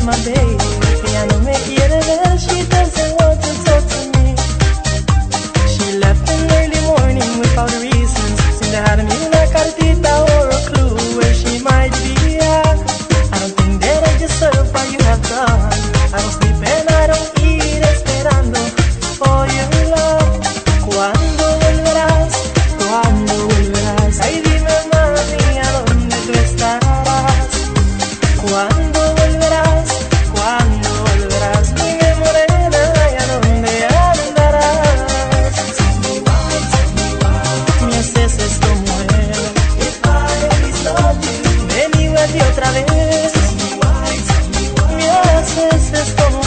my baby. Ella no me quiere ver, she doesn't want to talk to me. She left in early morning without a reason. Sin dejarme una cartita or a clue where she might be at. I don't think that I deserve what you have done. I don't sleep and I don't eat esperando for your love. ¿Cuándo volverás? ¿Cuándo volverás? Ay, dime mami, ¿a dónde tú estarás? ¿Cuándo volverás? ¿Cuándo volverás? Dime morena, ¿y a dónde andarás? Me haces esto, mujer. Ven y vuelve otra vez. Me haces esto, mujer.